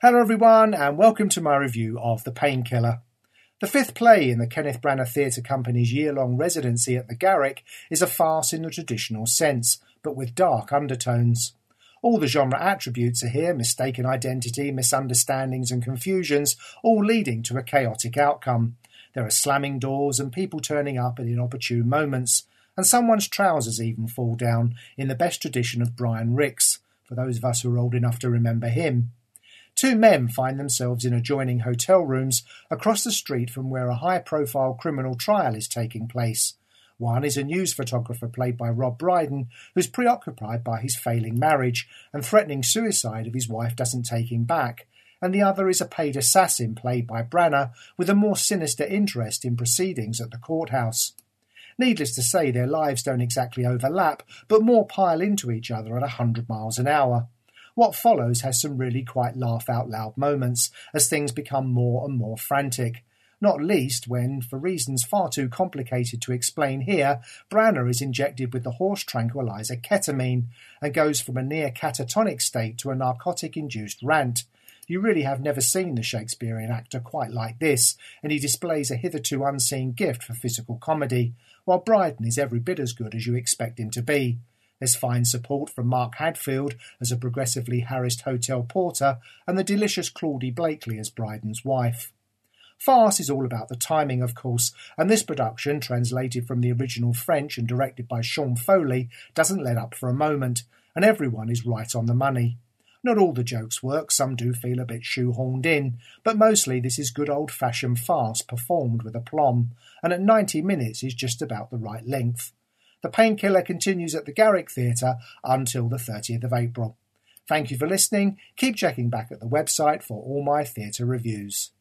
Hello everyone and welcome to my review of The Painkiller. The fifth play in the Kenneth Branagh Theatre Company's year-long residency at the Garrick is a farce in the traditional sense, but with dark undertones. All the genre attributes are here: mistaken identity, misunderstandings and confusions, all leading to a chaotic outcome. There are slamming doors and people turning up at inopportune moments, and someone's trousers even fall down, in the best tradition of Brian Rix, for those of us who are old enough to remember him. Two men find themselves in adjoining hotel rooms across the street from where a high-profile criminal trial is taking place. One is a news photographer played by Rob Brydon, who's preoccupied by his failing marriage and threatening suicide if his wife doesn't take him back, and the other is a paid assassin played by Branagh with a more sinister interest in proceedings at the courthouse. Needless to say, their lives don't exactly overlap, but more pile into each other at 100 miles an hour. What follows has some really quite laugh-out-loud moments as things become more and more frantic, not least when, for reasons far too complicated to explain here, Branagh is injected with the horse tranquilizer ketamine and goes from a near catatonic state to a narcotic-induced rant. You really have never seen the Shakespearean actor quite like this, and he displays a hitherto unseen gift for physical comedy, while Brydon is every bit as good as you expect him to be. There's fine support from Mark Hadfield as a progressively harassed hotel porter and the delicious Claudie Blakely as Brydon's wife. Farce is all about the timing, of course, and this production, translated from the original French and directed by Sean Foley, doesn't let up for a moment, and everyone is right on the money. Not all the jokes work, some do feel a bit shoehorned in, but mostly this is good old-fashioned farce performed with aplomb, and at 90 minutes is just about the right length. The Painkiller continues at the Garrick Theatre until the 30th of April. Thank you for listening. Keep checking back at the website for all my theatre reviews.